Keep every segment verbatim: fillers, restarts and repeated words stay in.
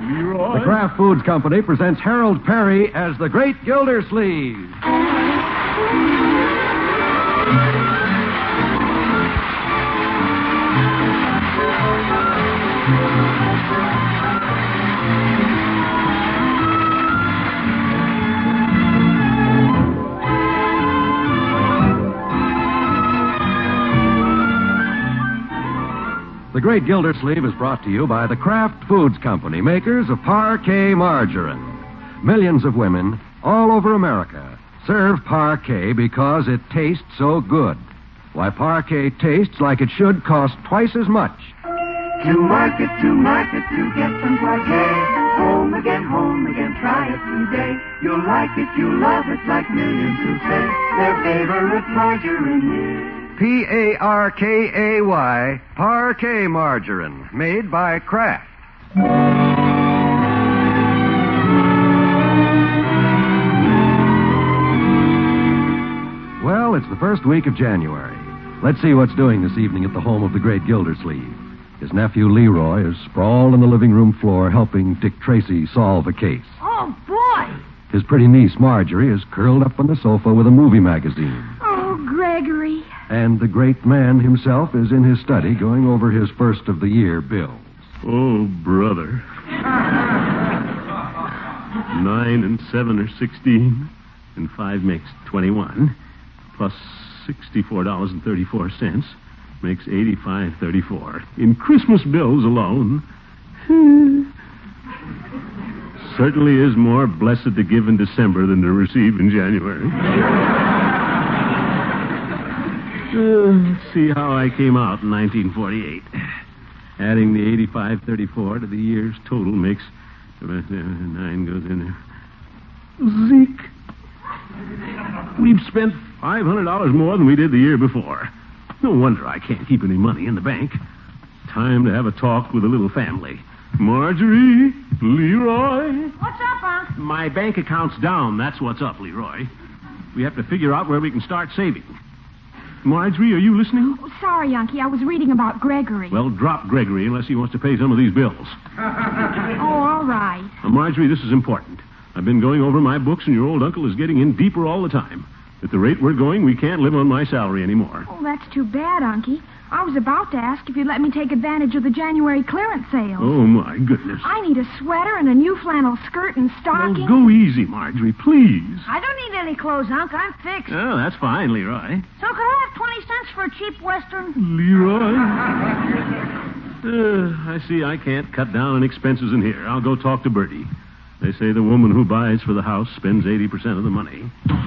Leroy. The Kraft Foods Company presents Harold Perry as the Great Gildersleeve. The Great Gildersleeve is brought to you by the Kraft Foods Company, makers of Parquet margarine. Millions of women all over America serve Parquet because it tastes so good. Why, Parquet tastes like it should cost twice as much. To market, to market, to get some Parquet. Home again, home again, try it today. You'll like it, you'll love it, like millions who say their favorite margarine is P A R K A Y, Parquet margarine, made by Kraft. Well, it's the first week of January. Let's see what's doing this evening at the home of the Great Gildersleeve. His nephew Leroy is sprawled on the living room floor helping Dick Tracy solve a case. Oh, boy! His pretty niece Marjorie is curled up on the sofa with a movie magazine. Oh, Gregory. And the great man himself is in his study going over his first of the year bills. Oh, brother. Nine and seven are sixteen, and five makes twenty-one, plus sixty-four dollars and thirty-four cents makes eighty-five thirty-four. In Christmas bills alone. Certainly is more blessed to give in December than to receive in January. Uh, let's see how I came out in nineteen forty-eight. Adding the eighty-five thirty-four to the year's total makes... Uh, nine goes in there. Zeke. We've spent five hundred dollars more than we did the year before. No wonder I can't keep any money in the bank. Time to have a talk with the little family. Marjorie, Leroy. What's up, Unc? My bank account's down. That's what's up, Leroy. We have to figure out where we can start saving. Marjorie, are you listening? Oh, sorry, Unky. I was reading about Gregory. Well, drop Gregory unless he wants to pay some of these bills. Oh, all right. Now, Marjorie, this is important. I've been going over my books, and your old uncle is getting in deeper all the time. At the rate we're going, we can't live on my salary anymore. Oh, that's too bad, Unky. I was about to ask if you'd let me take advantage of the January clearance sale. Oh, my goodness. I need a sweater and a new flannel skirt and stockings. Well, go easy, Marjorie, please. I don't need any clothes, Unc. I'm fixed. Oh, that's fine, Leroy. So could I have twenty cents for a cheap Western? Leroy? uh, I see I can't cut down on expenses in here. I'll go talk to Bertie. They say the woman who buys for the house spends eighty percent of the money.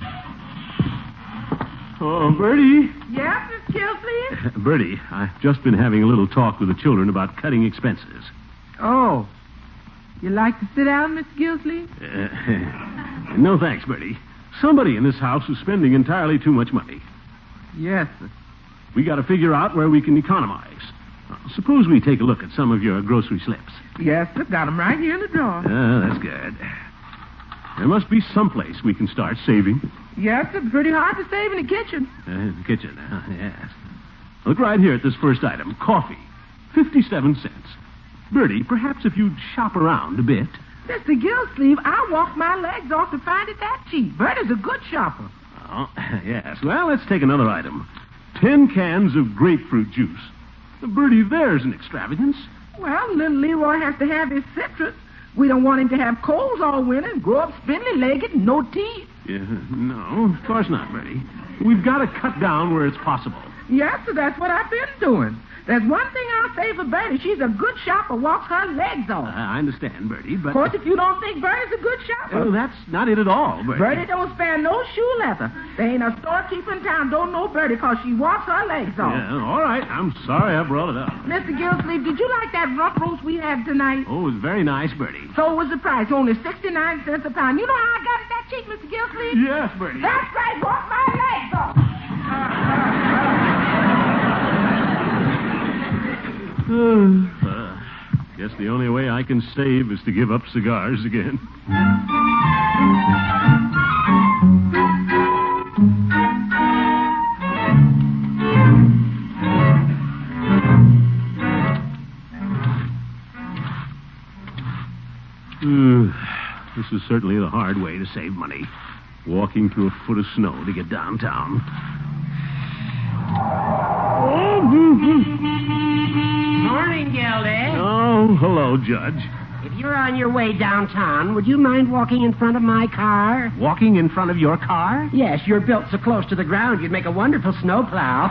Oh, Bertie. Yes, Miss Gilsleeve? Bertie, I've just been having a little talk with the children about cutting expenses. Oh. You like to sit down, Miss Gilsleeve? Uh, no thanks, Bertie. Somebody in this house is spending entirely too much money. Yes, sir. We got to figure out where we can economize. Uh, suppose we take a look at some of your grocery slips. Yes, sir. Got them right here in the drawer. Ah, that's good. There must be someplace we can start saving. Yes, it's pretty hard to save in the kitchen. Uh, in the kitchen, uh, yes. Look right here at this first item. Coffee. fifty-seven cents. Bertie, perhaps if you'd shop around a bit. Mister Gilsleeve, I walked my legs off to find it that cheap. Bertie's a good shopper. Oh, yes. Well, let's take another item. Ten cans of grapefruit juice. Bertie, there's an extravagance. Well, little Leroy has to have his citrus. We don't want him to have colds all winter and grow up spindly-legged and no teeth. Yeah, no, of course not, Bertie. We've got to cut down where it's possible. Yes, sir, that's what I've been doing. There's one thing I'll say for Bertie. She's a good shopper, walks her legs off. I understand, Bertie, but... Of course, if you don't think Bertie's a good shopper... Oh, that's not it at all, Bertie. Bertie don't spare no shoe leather. There ain't a storekeeper in town don't know Bertie because she walks her legs off. Yeah, all right. I'm sorry I brought it up. Mister Gilsleeve, did you like that rump roast we had tonight? Oh, it was very nice, Bertie. So was the price, only sixty-nine cents a pound. You know how I got it that cheap, Mister Gilsleeve? Yes, Bertie. That's right, walk my legs off. uh, guess the only way I can save is to give up cigars again. Uh, this is certainly the hard way to save money. Walking through a foot of snow to get downtown. Morning, Gildy. Oh, hello, Judge. If you're on your way downtown, would you mind walking in front of my car? Walking in front of your car? Yes, you're built so close to the ground, you'd make a wonderful snowplow.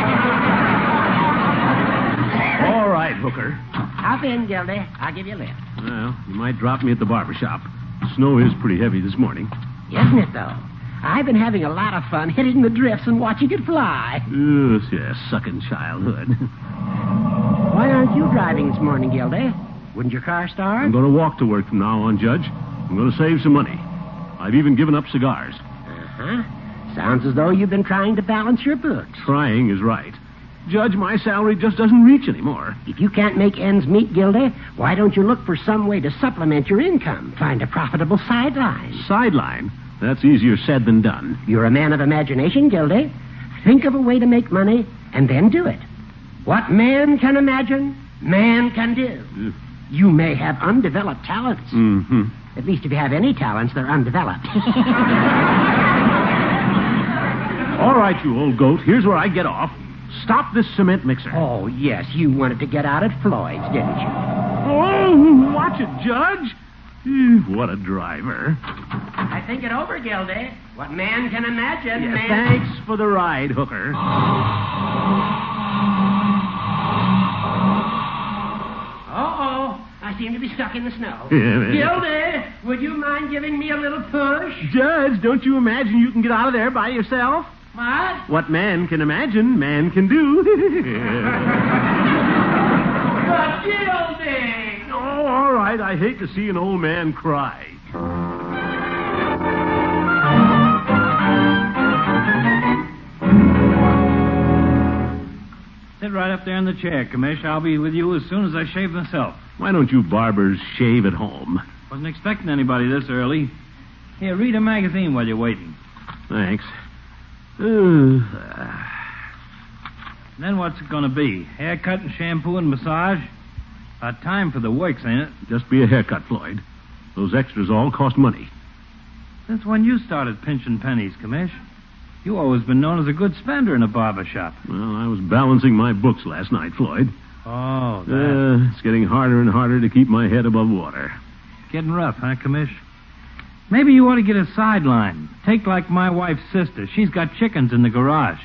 All right, Hooker. Hop in, Gildy. I'll give you a lift. Well, you might drop me at the barber shop. Snow is pretty heavy this morning. Isn't it, though? I've been having a lot of fun hitting the drifts and watching it fly. Yes, yes, sucking childhood. Why aren't you driving this morning, Gildy? Wouldn't your car start? I'm going to walk to work from now on, Judge. I'm going to save some money. I've even given up cigars. Uh-huh. Sounds as though you've been trying to balance your books. Trying is right. Judge, my salary just doesn't reach anymore. If you can't make ends meet, Gildy, why don't you look for some way to supplement your income? Find a profitable sideline. Sideline? That's easier said than done. You're a man of imagination, Gildy. Think of a way to make money and then do it. What man can imagine, man can do. Mm. You may have undeveloped talents. Mm-hmm. At least if you have any talents, they're undeveloped. All right, you old goat. Here's where I get off. Stop this cement mixer. Oh, yes. You wanted to get out at Floyd's, didn't you? Oh, watch it, Judge. What a driver. I think it over, Gildy. What man can imagine, Yeah, man... Thanks for the ride, Hooker. Uh-oh. I seem to be stuck in the snow. Yeah. Gildy, would you mind giving me a little push? Judge, don't you imagine you can get out of there by yourself? What? What man can imagine, man can do. But Gildy! Oh, all right. I hate to see an old man cry. Sit right up there in the chair, Commish. I'll be with you as soon as I shave myself. Why don't you barbers shave at home? Wasn't expecting anybody this early. Here, read a magazine while you're waiting. Thanks. Uh, Then what's it going to be? Haircut and shampoo and massage? About time for the works, ain't it? just be a haircut, Floyd. Those extras all cost money. Since when you started pinching pennies, Commish? You always been known as a good spender in a barber shop. Well, I was balancing my books last night, Floyd. Oh, that. Uh, it's getting harder and harder to keep my head above water. Getting rough, huh, Commish? Maybe you ought to get a sideline. Take like my wife's sister. She's got chickens in the garage.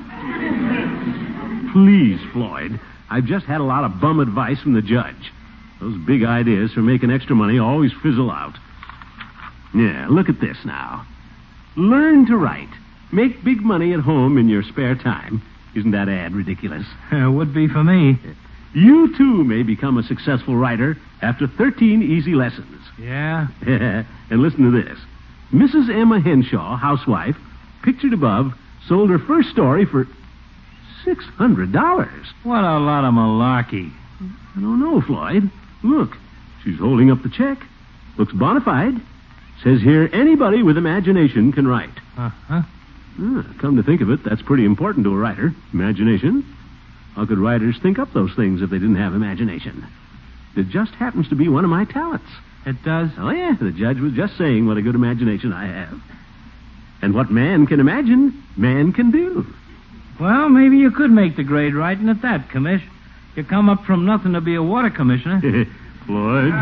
Please, Floyd. I've just had a lot of bum advice from the judge. Those big ideas for making extra money always fizzle out. Yeah, look at this now. Learn to write. Make big money at home in your spare time. Isn't that ad ridiculous? Would be for me. You, too, may become a successful writer after thirteen easy lessons. Yeah? And listen to this. Missus Emma Henshaw, housewife, pictured above, sold her first story for six hundred dollars. What a lot of malarkey. I don't know, Floyd. Look, she's holding up the check. Looks bona fide. Says here, anybody with imagination can write. Uh-huh. Ah, come to think of it, that's pretty important to a writer. Imagination. How could writers think up those things if they didn't have imagination? It just happens to be one of my talents. It does? Oh, yeah, the judge was just saying what a good imagination I have. And what man can imagine, man can do. Well, maybe you could make the grade writing at that, Commish. You come up from nothing to be a water commissioner. Floyd.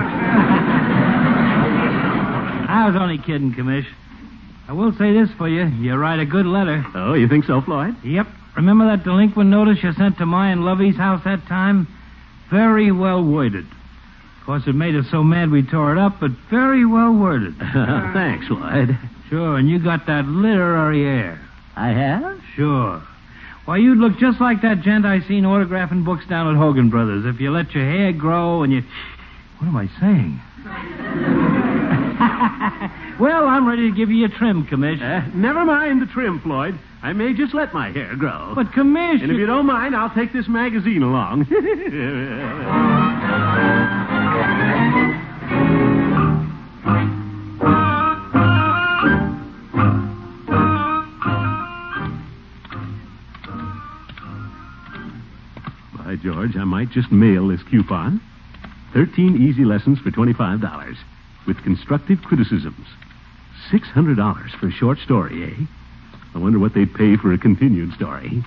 I was only kidding, Commish. I will say this for you. You write a good letter. Oh, you think so, Floyd? Yep. Remember that delinquent notice you sent to my and Lovey's house that time? Very well worded. Of course, it made us so mad we tore it up, but very well worded. Thanks, Floyd. Sure, and you got that literary air. I have? Sure. Why, you'd look just like that gent I seen autographing books down at Hogan Brothers if you let your hair grow and you... What am I saying? Well, I'm ready to give you a trim, Commish. Uh, never mind the trim, Floyd. I may just let my hair grow. But, Commish... And if you don't mind, I'll take this magazine along. By George, I might just mail this coupon. Thirteen easy lessons for twenty-five dollars. with constructive criticisms. Six hundred dollars for a short story, eh? I wonder what they'd pay for a continued story.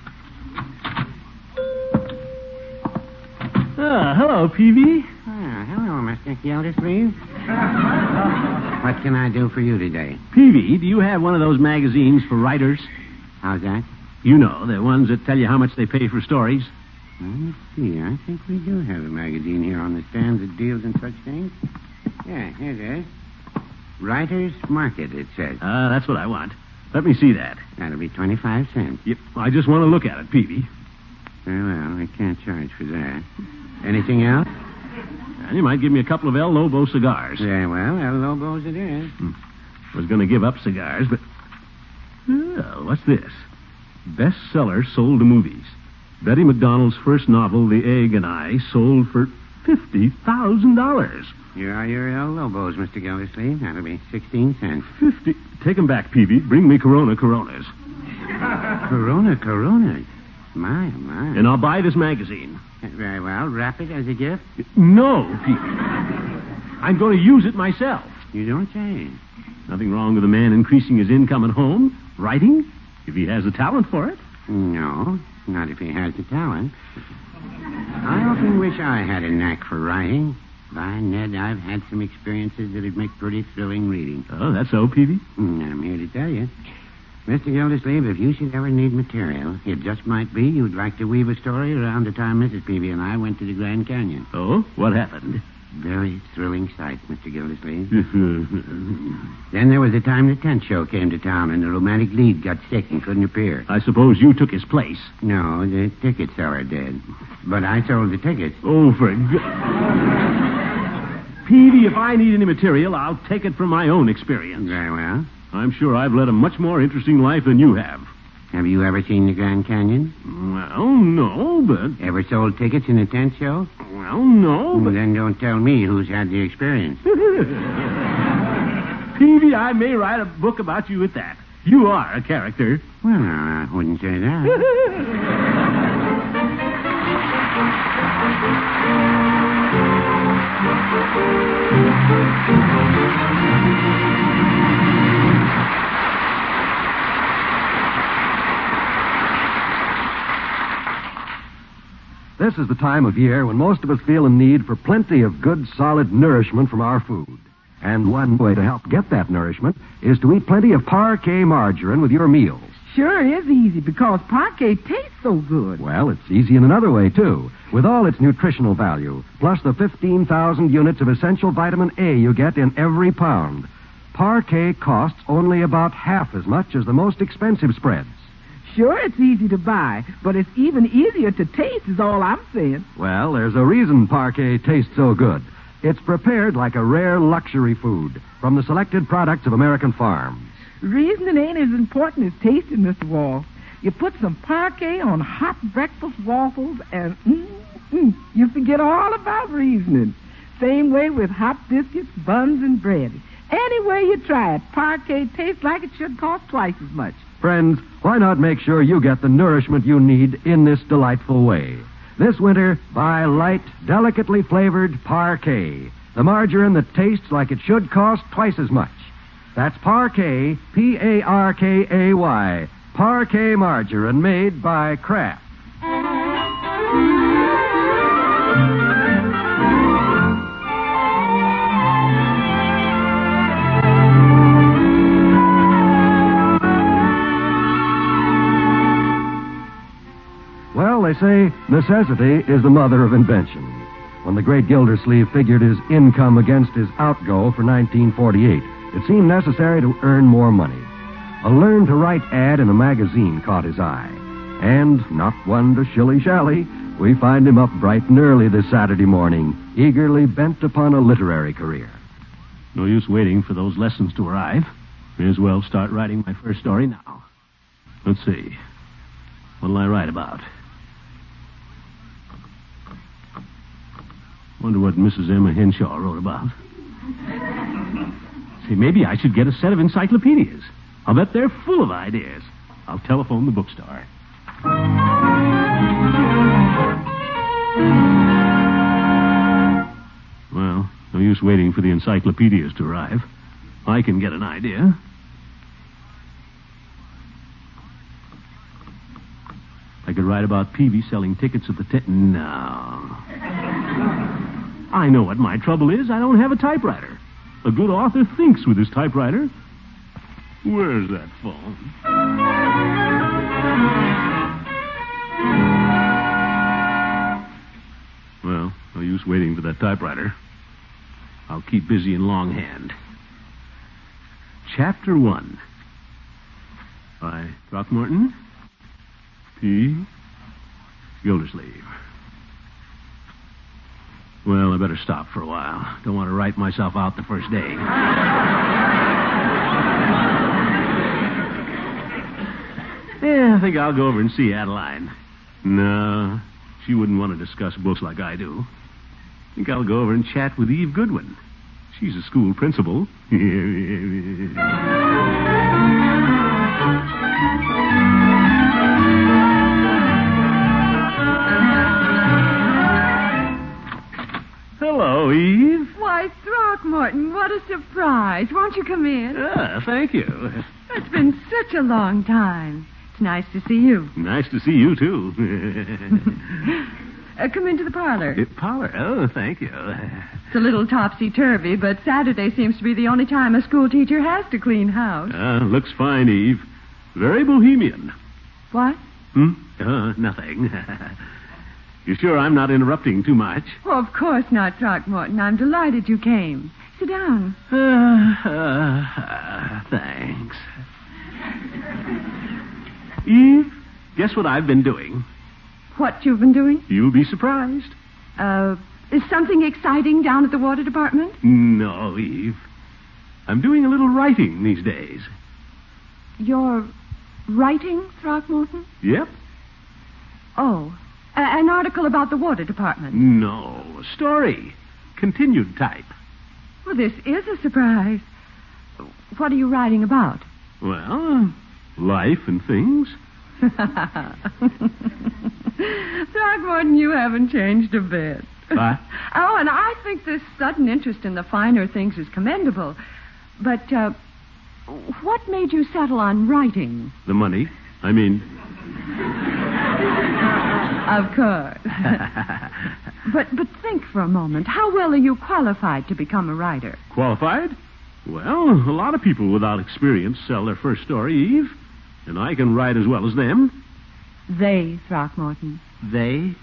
Ah, hello, Peavy. Ah, hello, Mister Gildersleeve. What can I do for you today? Peavy, do you have one of those magazines for writers? How's that? You know, the ones that tell you how much they pay for stories. Well, let's see. I think we do have a magazine here on the stand that deals in such things. Yeah, here it is. Writer's Market, it says. Ah, uh, that's what I want. Let me see that. That'll be twenty-five cents. Yep, I just want to look at it, Peavy. Very well, I can't charge for that. Anything else? And you might give me a couple of El Lobo cigars. Very well, El Lobos it is. Hmm. I was going to give up cigars, but... Oh, what's this? Bestseller sold to movies. Betty McDonald's first novel, The Egg and I, sold for fifty thousand dollars. Here are your El Lobos, Mister Gildersleeve. That'll be sixteen cents. Fifty... Take 'em back, Peavy. Bring me Corona Coronas. Corona Coronas? My, my. And I'll buy this magazine. Very well. Wrap it as a gift? No, Peavy. I'm going to use it myself. You don't say. Nothing wrong with a man increasing his income at home, writing, if he has the talent for it. No, not if he has the talent. I often wish I had a knack for writing. By Ned, I've had some experiences that'd make pretty thrilling reading. Oh, that's so, Peavy? And I'm here to tell you. Mister Gildersleeve, if you should ever need material, it just might be you'd like to weave a story around the time Missus Peavy and I went to the Grand Canyon. Oh? What happened? Very thrilling sight, Mister Gildersleeve. Then there was the time the tent show came to town and the romantic lead got sick and couldn't appear. I suppose you took his place. No, the ticket seller did. But I sold the tickets. Oh, for God. Peavy, if I need any material, I'll take it from my own experience. Very well. I'm sure I've led a much more interesting life than you have. Have you ever seen the Grand Canyon? Well, no, but... Ever sold tickets in a tent show? Well, no, but... Well, then don't tell me who's had the experience. Peavy, I may write a book about you at that. You are a character. Well, I wouldn't say that. This is the time of year when most of us feel a need for plenty of good, solid nourishment from our food. And one way to help get that nourishment is to eat plenty of Parquet margarine with your meals. Sure is easy because Parquet tastes so good. Well, it's easy in another way, too. With all its nutritional value, plus the fifteen thousand units of essential vitamin A you get in every pound, Parquet costs only about half as much as the most expensive spreads. Sure, it's easy to buy, but it's even easier to taste is all I'm saying. Well, there's a reason Parquet tastes so good. It's prepared like a rare luxury food from the selected products of American farms. Reasoning ain't as important as tasting, Mister Wall. You put some Parquet on hot breakfast waffles and mm, mm, you forget all about reasoning. Same way with hot biscuits, buns, and bread. Any way you try it, Parquet tastes like it should cost twice as much. Friends, why not make sure you get the nourishment you need in this delightful way? This winter, buy light, delicately flavored Parquet, the margarine that tastes like it should cost twice as much. That's Parquet, P A R K A Y, Parquet margarine made by Kraft. Well, they say necessity is the mother of invention. When the great Gildersleeve figured his income against his outgo for nineteen forty-eight, it seemed necessary to earn more money. A learn-to-write ad in a magazine caught his eye. And, not one to shilly-shally, we find him up bright and early this Saturday morning, eagerly bent upon a literary career. No use waiting for those lessons to arrive. May as well start writing my first story now. Let's see. What'll I write about? Wonder what Missus Emma Henshaw wrote about. See, maybe I should get a set of encyclopedias. I'll bet they're full of ideas. I'll telephone the bookstore. Well, no use waiting for the encyclopedias to arrive. I can get an idea. I could write about Peavy selling tickets at the tent. No. I know what my trouble is. I don't have a typewriter. A good author thinks with his typewriter. Where's that phone? Well, no use waiting for that typewriter. I'll keep busy in longhand. Chapter one. By Throckmorton P. Gildersleeve. Well, I better stop for a while. Don't want to write myself out the first day. Yeah, I think I'll go over and see Adeline. No, she wouldn't want to discuss books like I do. I think I'll go over and chat with Eve Goodwin. She's a school principal. Hello, Eve. Why, Throckmorton, what a surprise. Won't you come in? Ah, thank you. It's been such a long time. It's nice to see you. Nice to see you, too. uh, come into the parlor. Uh, parlor? Oh, thank you. It's a little topsy-turvy, but Saturday seems to be the only time a school teacher has to clean house. Uh, looks fine, Eve. Very bohemian. What? Hmm? Uh, nothing. You sure I'm not interrupting too much? Oh, of course not, Throckmorton. I'm delighted you came. Sit down. Uh, uh, uh, thanks. Eve, guess what I've been doing? What you've been doing? You'll be surprised. Uh, is something exciting down at the water department? No, Eve. I'm doing a little writing these days. You're writing, Throckmorton? Yep. Oh, a- an article about the water department? No, a story. Continued type. Well, this is a surprise. What are you writing about? Well, life and things. Throckmorton, you haven't changed a bit. What? Oh, and I think this sudden interest in the finer things is commendable. But, uh, what made you settle on writing? The money. I mean... Of course. but but think for a moment. How well are you qualified to become a writer? Qualified? Well, a lot of people without experience sell their first story, Eve. And I can write as well as them. They, Throckmorton. They?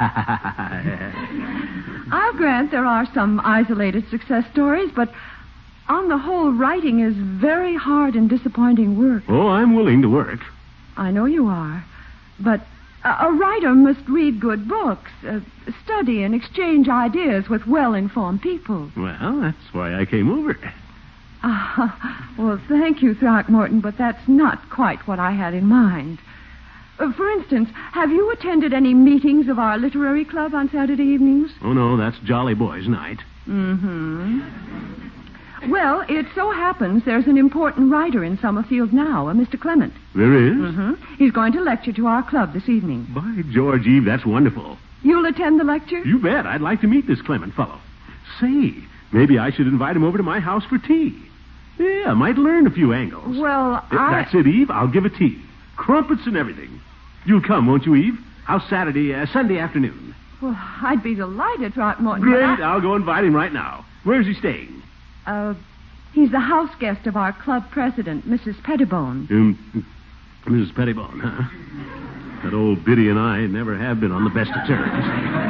I'll grant there are some isolated success stories, but on the whole, writing is very hard and disappointing work. Oh, I'm willing to work. I know you are. But a, a writer must read good books, uh, study and exchange ideas with well-informed people. Well, that's why I came over. Uh, well, thank you, Throckmorton, but that's not quite what I had in mind. Uh, for instance, have you attended any meetings of our literary club on Saturday evenings? Oh, no, that's Jolly Boys' night. Mm-hmm. Well, it so happens there's an important writer in Summerfield now, a Mister Clement. There is? Mm-hmm. He's going to lecture to our club this evening. By George, Eve, that's wonderful. You'll attend the lecture? You bet. I'd like to meet this Clement fellow. Say, maybe I should invite him over to my house for tea. Yeah, I might learn a few angles. Well, Uh, I... That's it, Eve. I'll give a tea. Crumpets and everything. You'll come, won't you, Eve? How's Saturday, uh, Sunday afternoon? Well, I'd be delighted, Throckmorton. Great. but I- I'll go invite him right now. Where's he staying? Uh, he's the house guest of our club president, Missus Pettibone. Um, Missus Pettibone, huh? That old biddy and I never have been on the best of terms.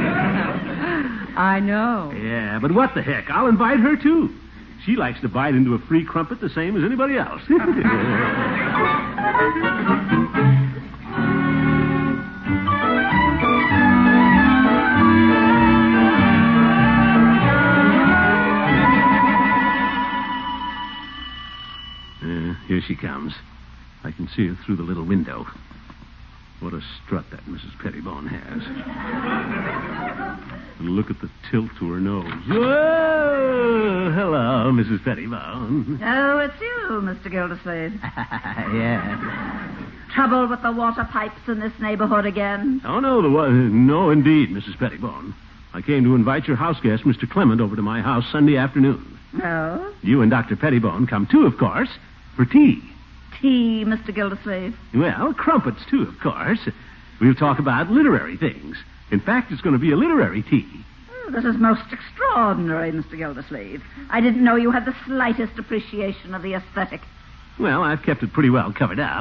I know. Yeah, but what the heck? I'll invite her, too. She likes to bite into a free crumpet the same as anybody else. Uh, here she comes. I can see her through the little window. What a strut that Missus Pettibone has. And look at the tilt to her nose. Whoa! Hello, Missus Pettibone. Oh, it's you, Mister Gildersleeve. Yeah. Trouble with the water pipes in this neighborhood again? Oh, no, the wa- no, indeed, Missus Pettibone. I came to invite your house guest, Mister Clement, over to my house Sunday afternoon. Oh? You and Doctor Pettibone come too, of course, for tea. Tea, Mister Gildersleeve. Well, crumpets, too, of course. We'll talk about literary things. In fact, it's going to be a literary tea. Oh, this is most extraordinary, Mister Gildersleeve. I didn't know you had the slightest appreciation of the aesthetic. Well, I've kept it pretty well covered up.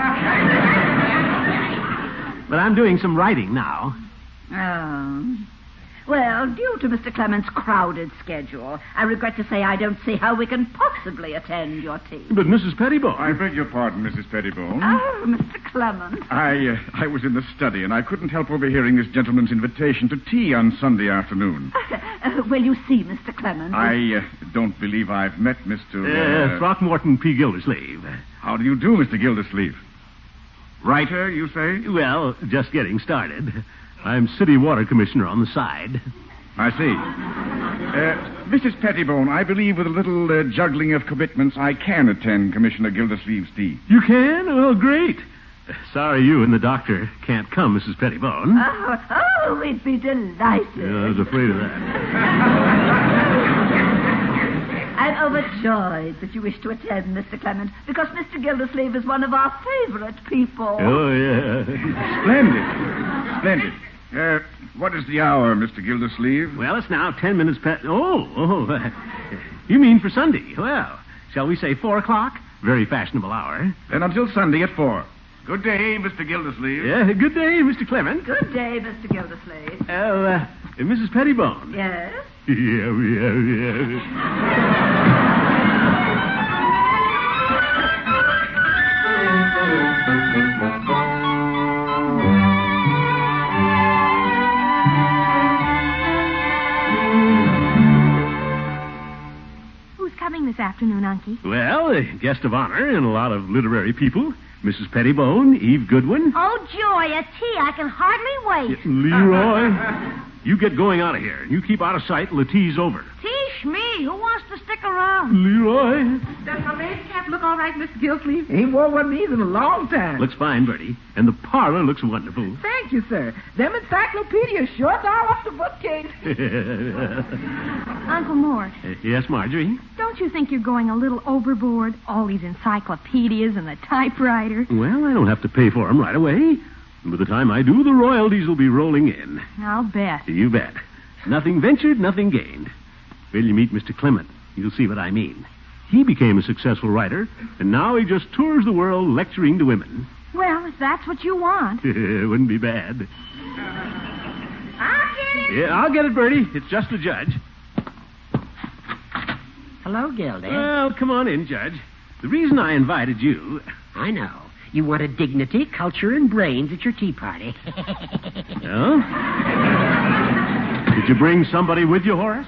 But I'm doing some writing now. Oh. Well, due to Mister Clement's crowded schedule, I regret to say I don't see how we can possibly attend your tea. But Missus Pettibone... I beg your pardon, Missus Pettibone. Oh, Mister Clement. I, uh, I was in the study, and I couldn't help overhearing this gentleman's invitation to tea on Sunday afternoon. Uh, will you see Mister Clement? I uh, don't believe I've met Mister Uh, Uh, Throckmorton P. Gildersleeve. How do you do, Mister Gildersleeve? Writer, you say? Well, just getting started. I'm city water commissioner on the side. I see. Uh, Missus Pettibone, I believe with a little uh, juggling of commitments, I can attend Commissioner Gildersleeve's tea. You can? Well, great. Sorry you and the doctor can't come, Missus Pettibone. Oh, oh, we'd be delighted. Yeah, I was afraid of that. I'm overjoyed that you wish to attend, Mister Clement, because Mister Gildersleeve is one of our favorite people. Oh, yeah. Splendid. Splendid. Uh, what is the hour, Mister Gildersleeve? Well, it's now ten minutes past... Oh, oh. You mean for Sunday? Well, shall we say four o'clock? Very fashionable hour. Then until Sunday at four. Good day, Mister Gildersleeve. Yeah, good day, Mister Clement. Good day, Mister Gildersleeve. Oh, uh, Missus Pettibone. Yes? Yeah, yeah, yeah. Who's coming this afternoon, Unky? Well, a guest of honor and a lot of literary people. Missus Pettibone, Eve Goodwin. Oh, joy, a tea. I can hardly wait. Leroy, you get going out of here. You keep out of sight till the tea's over. Teach me. Who wants to stick around? Leroy. Does my lace cap look all right, Mister Gildersleeve? Ain't worn one of these in a long time. Looks fine, Bertie. And the parlor looks wonderful. Thank you, sir. Them encyclopedias sure are off the bookcase. Uncle Mort, Uh, yes, Marjorie? don't you think you're going a little overboard? All these encyclopedias and the typewriter. Well, I don't have to pay for them right away. And by the time I do, the royalties will be rolling in. I'll bet. You bet. Nothing ventured, nothing gained. Will you meet Mister Clement? You'll see what I mean. He became a successful writer, and now he just tours the world lecturing to women. Well, if that's what you want. Wouldn't be bad. I'll get it. Yeah, I'll get it, Bertie. It's just the judge. Hello, Gildy. Well, come on in, Judge. The reason I invited you... I know. You wanted dignity, culture, and brains at your tea party. Oh? Did you bring somebody with you, Horace?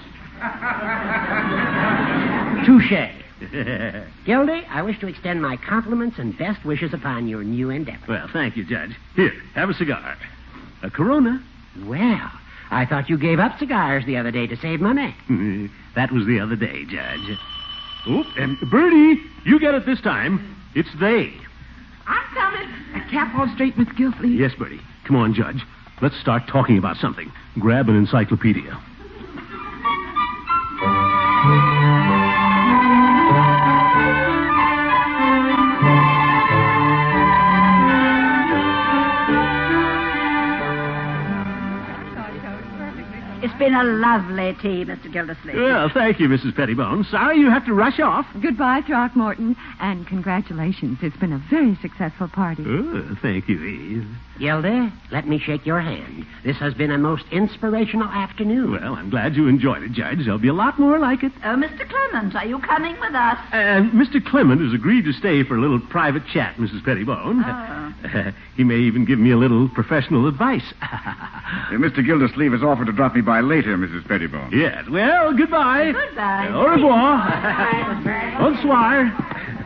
Touche. Gildy, I wish to extend my compliments and best wishes upon your new endeavor. Well, thank you, Judge. Here, have a cigar. A Corona. Well, I thought you gave up cigars the other day to save money. That was the other day, Judge. Oh, and Bertie, you get it this time. It's they. I'm coming. A cap on straight, Mister Gildersleeve. Yes, Bertie. Come on, Judge. Let's start talking about something. Grab an encyclopedia. It's been a lovely tea, Mister Gildersleeve. Well, thank you, Missus Pettibone. Sorry you have to rush off. Goodbye, Throckmorton, and congratulations. It's been a very successful party. Oh, thank you, Eve. Gildy, let me shake your hand. This has been a most inspirational afternoon. Well, I'm glad you enjoyed it, Judge. There'll be a lot more like it. Oh, Mister Clement, are you coming with us? Uh, Mister Clement has agreed to stay for a little private chat, Missus Pettibone. Oh. Uh, he may even give me a little professional advice. Uh, Mister Gildersleeve has offered to drop me by later, Missus Pettibone. Yes. Well, goodbye. Goodbye. Uh, au revoir. Bonsoir.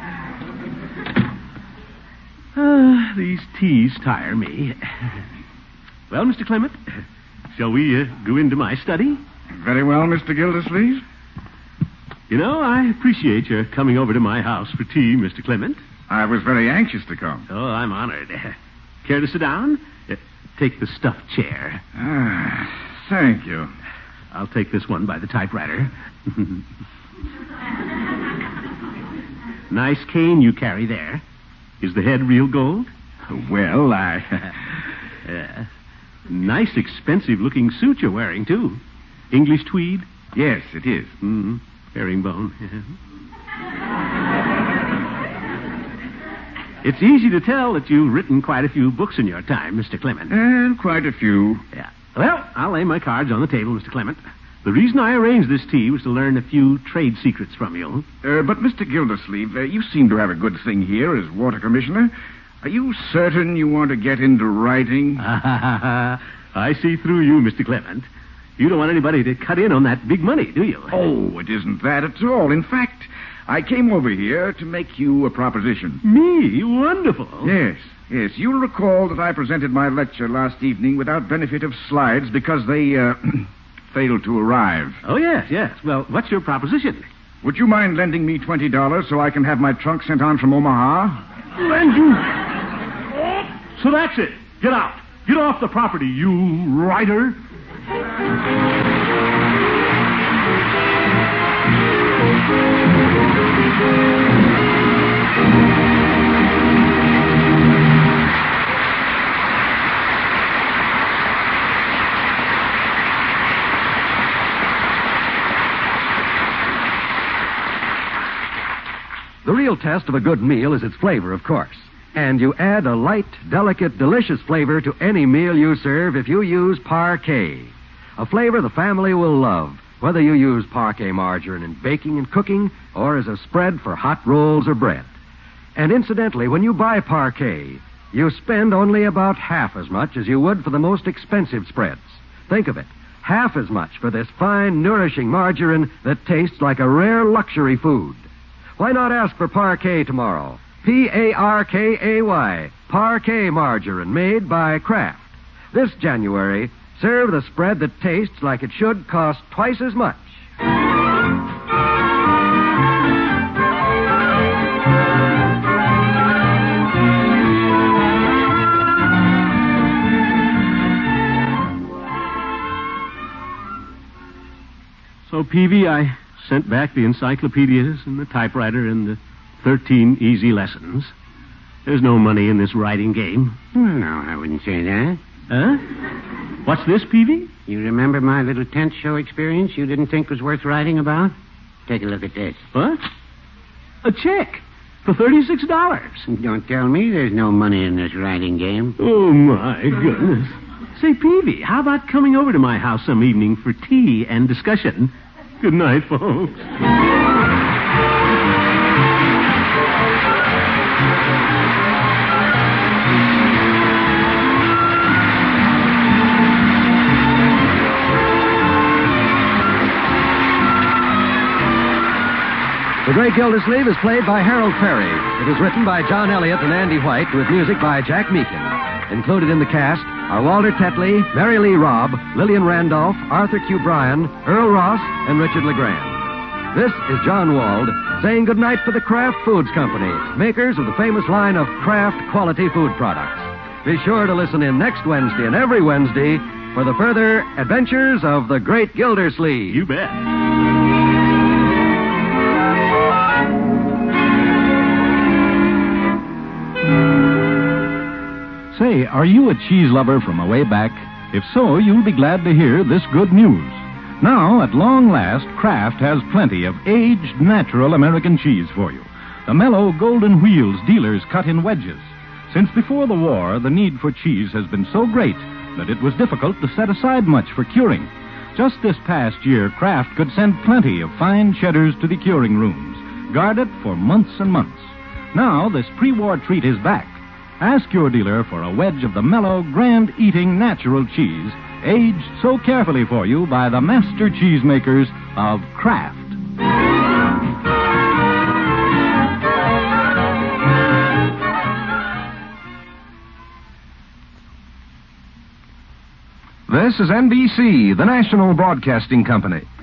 Uh, these teas tire me. Well, Mister Clement, shall we uh, go into my study? Very well, Mister Gildersleeve. You know, I appreciate your coming over to my house for tea, Mister Clement. I was very anxious to come. Oh, I'm honored. Care to sit down? Uh, take the stuffed chair. Ah, thank you. I'll take this one by the typewriter. Nice cane you carry there. Is the head real gold? Well, I... uh, nice, expensive-looking suit you're wearing, too. English tweed? Yes, it is. Mm-hmm. Herringbone. It's easy to tell that you've written quite a few books in your time, Mister Clement. And quite a few. Yeah. Well, I'll lay my cards on the table, Mister Clement. The reason I arranged this tea was to learn a few trade secrets from you. Uh, but, Mister Gildersleeve, uh, you seem to have a good thing here as water commissioner. Are you certain you want to get into writing? I see through you, Mister Clement. You don't want anybody to cut in on that big money, do you? Oh, it isn't that at all. In fact, I came over here to make you a proposition. Me? Wonderful. Yes, yes. You'll recall that I presented my lecture last evening without benefit of slides because they, uh, failed to arrive. Oh, yes, yes. Well, what's your proposition? Would you mind lending me twenty dollars so I can have my trunk sent on from Omaha? Lend you? So that's it. Get out. Get off the property, you writer. The real test of a good meal is its flavor, of course. And you add a light, delicate, delicious flavor to any meal you serve if you use Parquet. A flavor the family will love, whether you use Parquet margarine in baking and cooking or as a spread for hot rolls or bread. And incidentally, when you buy Parquet, you spend only about half as much as you would for the most expensive spreads. Think of it. Half as much for this fine, nourishing margarine that tastes like a rare luxury food. Why not ask for Parquet tomorrow? P A R K A Y, Parquet margarine made by Kraft. This January, serve the spread that tastes like it should cost twice as much. So, Peavy, I sent back the encyclopedias and the typewriter and the thirteen easy lessons. There's no money in this writing game. Well, no, I wouldn't say that. Huh? What's this, Peavy? You remember my little tent show experience you didn't think was worth writing about? Take a look at this. What? A check for thirty-six dollars. Don't tell me there's no money in this writing game. Oh, my goodness. Say, Peavy, how about coming over to my house some evening for tea and discussion? Good night, folks. The Great Gildersleeve is played by Harold Perry. It is written by John Elliott and Andy White with music by Jack Meakin. Included in the cast are Walter Tetley, Mary Lee Robb, Lillian Randolph, Arthur Q. Bryan, Earl Ross, and Richard LeGrand. This is John Wald saying goodnight for the Kraft Foods Company, makers of the famous line of Kraft quality food products. Be sure to listen in next Wednesday and every Wednesday for the further adventures of the Great Gildersleeve. You bet. Say, are you a cheese lover from away back? If so, you'll be glad to hear this good news. Now, at long last, Kraft has plenty of aged, natural American cheese for you. The mellow golden wheels dealers cut in wedges. Since before the war, the need for cheese has been so great that it was difficult to set aside much for curing. Just this past year, Kraft could send plenty of fine cheddars to the curing rooms, guarded for months and months. Now, this pre-war treat is back. Ask your dealer for a wedge of the mellow, grand-eating natural cheese, aged so carefully for you by the master cheesemakers of Kraft. This is N B C, the national broadcasting company.